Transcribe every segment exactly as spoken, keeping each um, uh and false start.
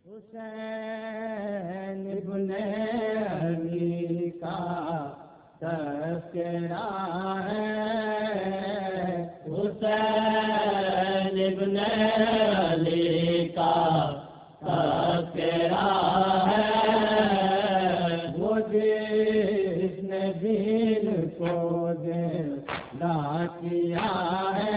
حسین ابن علی کا تذکرہ ہے، حسین ابن علی کا تذکرہ ہے، وہ جس نے دل کو زندہ کیا ہے،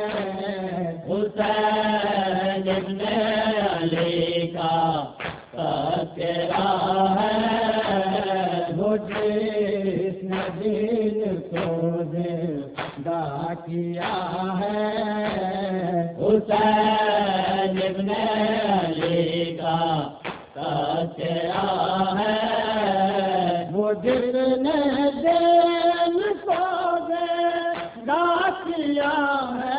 حسین ابن علی کا تذکرہ ہے، وہ جس نے دل کو زندہ کیا ہے، حسین ابن علی کا تذکرہ ہے، وہ جس نے دل کو زندہ کیا ہے،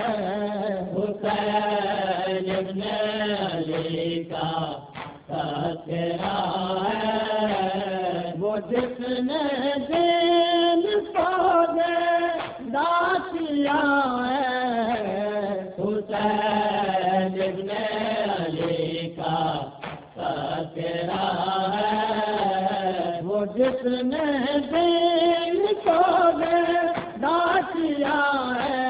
حسین ابن علی کا تذکرہ ہے، وہ جس نے دل کو زندہ کیا ہے، حسین ابن علی کا تذکرہ ہے، وہ جس نے دل کو زندہ کیا ہے،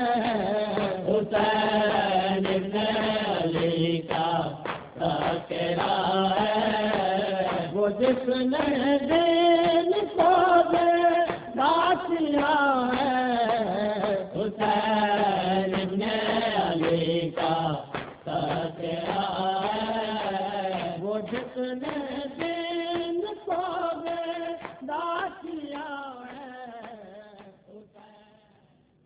حسین ابن علی کا تذکرہ ہے، وہ جس نے دل کو زندہ کیا ہے، حسین ابن علی کا